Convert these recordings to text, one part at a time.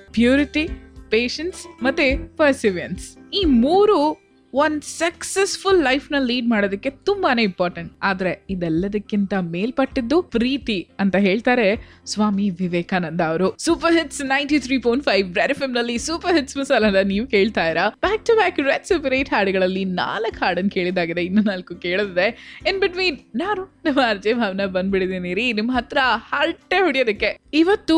Purity, patience ಮತ್ತೆ ಪರ್ಸಿವಿಯನ್ಸ್. ಈ ಮೂರು ಒಂದ್ ಸಕ್ಸಸ್ಫುಲ್ ಲೈಫ್ ನ ಲೀಡ್ ಮಾಡೋದಕ್ಕೆ ತುಂಬಾನೇ ಇಂಪಾರ್ಟೆಂಟ್. ಆದ್ರೆ ಇದೆಲ್ಲದಕ್ಕಿಂತ ಮೇಲ್ಪಟ್ಟಿದ್ದು ಪ್ರೀತಿ ಅಂತ ಹೇಳ್ತಾರೆ ಸ್ವಾಮಿ ವಿವೇಕಾನಂದ ಅವರು. ಸೂಪರ್ ಹಿಟ್ಸ್ 93.5 ರೆಡ್ ಎಫ್ಎಂ ನಲ್ಲಿ ಸೂಪರ್ ಹಿಟ್ಸ್ ಮಸಾಲನ ನೀವು ಕೇಳ್ತಾ ಇರಾ. Back to back red super 8 ಹಾಡುಗಳಲ್ಲಿ 4 ಹಾಡನ್ನು ಕೇಳಿದಾಗಿದೆ, ಇನ್ನು 4 ಕೇಳಿದೆ. ಇನ್ ಬಿಟ್ವೀನ್ ನಾನು ನಮ್ಮ ಆರ್ಜೆ ಭಾವನ ಬಂದ್ಬಿಡಿದೀನಿ ರೀ ನಿಮ್ಮ ಹತ್ರ ಹರಟೆ ಹೊಡಿಯೋದಕ್ಕೆ. ಇವತ್ತು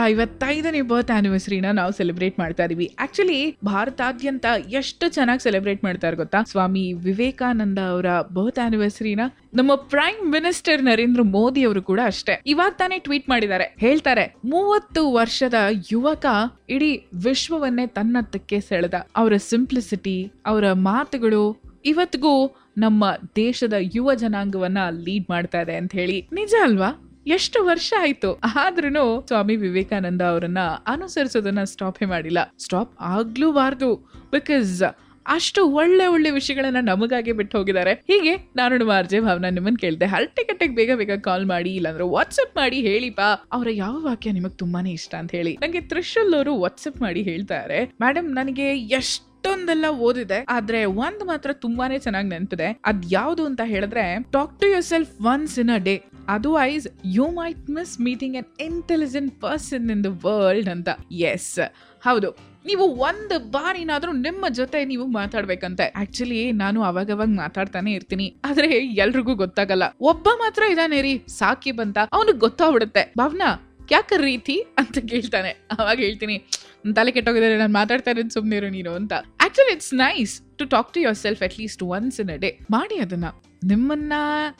155ನೇ ಬರ್ತ್ ಆನಿವರ್ಸರಿನ ನಾವು ಸೆಲೆಬ್ರೇಟ್ ಮಾಡ್ತಾ ಇದೀವಿ. ಆಕ್ಚುಲಿ ಭಾರತಾದ್ಯಂತ ಎಷ್ಟು ಚೆನ್ನಾಗಿ ಸೆಲೆಬ್ರೇಟ್ ಮಾಡ್ತಾರೆ ಗೊತ್ತಾ ಸ್ವಾಮಿ ವಿವೇಕಾನಂದ ಅವರ ಬರ್ತ್ ಆನಿವರ್ಸರಿನ. ನಮ್ಮ ಪ್ರೈಮ್ ಮಿನಿಸ್ಟರ್ ನರೇಂದ್ರ ಮೋದಿ ಅವರು ಕೂಡ ಅಷ್ಟೇ ಇವಾಗ ತಾನೇ ಟ್ವೀಟ್ ಮಾಡಿದ್ದಾರೆ. ಹೇಳ್ತಾರೆ 30 ವರ್ಷದ ಯುವಕ ಇಡೀ ವಿಶ್ವವನ್ನೇ ತನ್ನತ್ತಕ್ಕೆ ಸೆಳೆದ. ಅವರ ಸಿಂಪ್ಲಿಸಿಟಿ, ಅವರ ಮಾತುಗಳು ಇವತ್ತಿಗೂ ನಮ್ಮ ದೇಶದ ಯುವ ಜನಾಂಗವನ್ನ ಲೀಡ್ ಮಾಡ್ತಾ ಇದೆ ಅಂತ ಹೇಳಿ. ನಿಜ ಅಲ್ವಾ? ಎಷ್ಟು ವರ್ಷ ಆಯ್ತು, ಆದ್ರೂ ಸ್ವಾಮಿ ವಿವೇಕಾನಂದ ಅವರನ್ನ ಅನುಸರಿಸೋದನ್ನ ಸ್ಟಾಪೇ ಮಾಡಿಲ್ಲ. ಸ್ಟಾಪ್ ಆಗ್ಲೂಬಾರ್ದು, ಬಿಕಾಸ್ ಅಷ್ಟು ಒಳ್ಳೆ ಒಳ್ಳೆ ವಿಷಯಗಳನ್ನ ನಮಗಾಗೆ ಬಿಟ್ಟು ಹೋಗಿದ್ದಾರೆ. ಹೀಗೆ ನಾನು ನಮ್ಮ ಆರ್ಜೆ ಭಾವನ ನಿಮ್ಮನ್ನ ಕೇಳಿದೆ, ಹರಟೆಕಟ್ಟೆಗೆ ಬೇಗ ಬೇಗ ಕಾಲ್ ಮಾಡಿ, ಇಲ್ಲಾಂದ್ರೆ ವಾಟ್ಸ್ಆಪ್ ಮಾಡಿ ಹೇಳಿಪಾ ಅವರ ಯಾವ ವಾಕ್ಯ ನಿಮಗ್ ತುಂಬಾನೇ ಇಷ್ಟ ಅಂತ ಹೇಳಿ. ನಂಗೆ ತ್ರಿಶೂಲ್ ಅವರು ವಾಟ್ಸ್ಆಪ್ ಮಾಡಿ ಹೇಳ್ತಾರೆ, ಮೇಡಮ್ ನನಗೆ ಎಷ್ಟೊಂದೆಲ್ಲ ಓದಿದೆ, ಆದ್ರೆ ಒಂದ್ ಮಾತ್ರ ತುಂಬಾನೇ ಚೆನ್ನಾಗಿ ನೆನಪಿದೆ. ಅದ್ ಯಾವ್ದು ಅಂತ ಹೇಳಿದ್ರೆ, talk to yourself once in a day, otherwise you might miss meeting an intelligent person in the world ಅಂತ. ಎಸ್, ಹೌದು, ನೀವು ಒಂದು ಬಾರಿನಾದ್ರೂ ನಿಮ್ಮ ಜೊತೆ ನೀವು ಮಾತಾಡ್ಬೇಕಂತೆ. ಆಕ್ಚುಲಿ ನಾನು ಅವಾಗವಾಗ ಮಾತಾಡ್ತಾನೆ ಇರ್ತೀನಿ, ಆದ್ರೆ ಎಲ್ರಿಗೂ ಗೊತ್ತಾಗಲ್ಲ. ಒಬ್ಬ ಮಾತ್ರ ಇದಾನೆ ರೀ, ಸಾಕಿಬ್ ಅಂತ, ಅವನಿಗೆ ಗೊತ್ತಾಗ್ಬಿಡುತ್ತೆ. ಭಾವನಾ ಯಾಕ ರೀತಿ ಅಂತ ಕೇಳ್ತಾನೆ. ಅವಾಗ ಹೇಳ್ತೀನಿ, ತಲೆ ಕೆಟ್ಟೋಗಿದ್ರೆ ನಾನು ಮಾತಾಡ್ತಾ ಇರೋದು ಸುಮ್ನಿರು ನೀನು ಅಂತ. Actually it's nice to talk to yourself at least once in a day. ಮಾಡಿ ಅದನ್ನ. ನಿಮ್ಮನ್ನ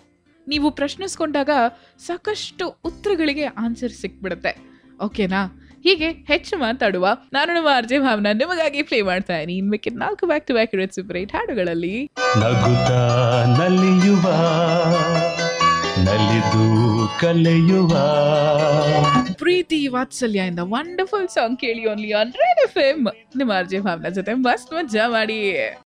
ನೀವು ಪ್ರಶ್ನಿಸ್ಕೊಂಡಾಗ ಸಾಕಷ್ಟು ಉತ್ತರಗಳಿಗೆ ಆನ್ಸರ್ ಸಿಕ್ಬಿಡುತ್ತೆ. ಓಕೆನಾ? ಹೀಗೆ ಹೆಚ್ಚು ಮಾತಾಡುವ ನಾನು ನಮ್ಮ ಆರ್ಜೆ ಭಾವನ ನಿಮಗಾಗಿ ಪ್ಲೇ ಮಾಡ್ತಾ ಇದೀನಿ. ಇನ್ಬೇಕೆ 4 back to back red super 8 ಹಾಡುಗಳಲ್ಲಿ. ನಗುತ್ತಾ ನಲಿಯುವ, ನಲಿದು ಕಲೆಯುವ ಪ್ರೀತಿ ವಾತ್ಸಲ್ಯ ಇಂದ ವಂಡರ್ಫುಲ್ ಸಾಂಗ್ ಕೇಳಿ ಓನ್ಲಿ ಆನ್ ರೆಡ್ ಎಫ್ಎಂ. ನಿಮ್ಮ ಆರ್ಜೆ ಭಾವನ ಜೊತೆ ಮಸ್ತ್ ಮಜಾ ಮಾಡಿ.